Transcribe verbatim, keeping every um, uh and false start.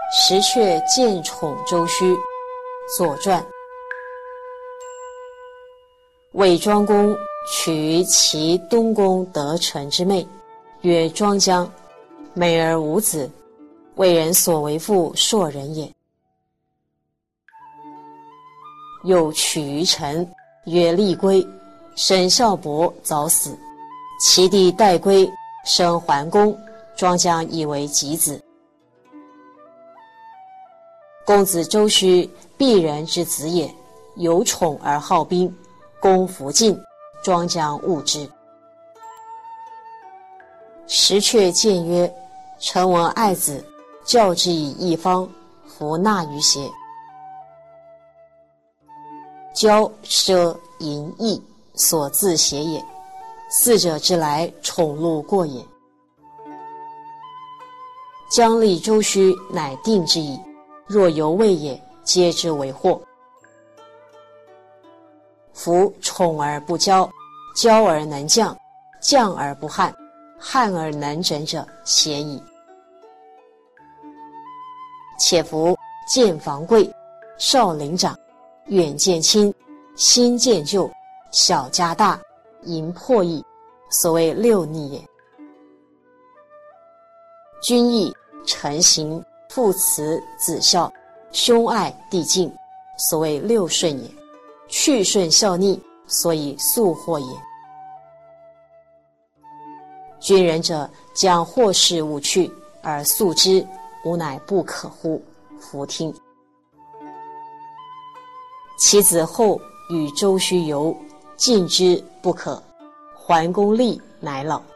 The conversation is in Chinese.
时却见宠周须。左传。魏庄公娶其东宫得臣之妹，曰庄姜，美而无子，为人所为妇硕人也。又娶于臣，曰厉归，沈孝伯早死，其弟代归生桓公，庄姜以为己子。公子周须，鄙人之子也，有宠而好兵，公弗进，庄姜恶之。时却谏曰：臣闻爱子，教之以义方，弗纳于邪？骄奢淫逸，所自邪也，四者之来，宠禄过也。姜立周须，乃定之矣。若犹未也，皆之为祸。夫宠而不骄，骄而能降，降而不悍，悍而能整者，邪矣。且夫见房贵，少陵长，远见亲，新见旧，小加大，淫破矣，所谓六逆也。君义，臣行，父慈子孝，兄爱弟敬，所谓六顺也。去顺效逆，所以速祸也。君仁者，将祸事勿去，而速之，吾乃不可乎？弗听。其子后与周须游，禁之不可。桓公立乃老。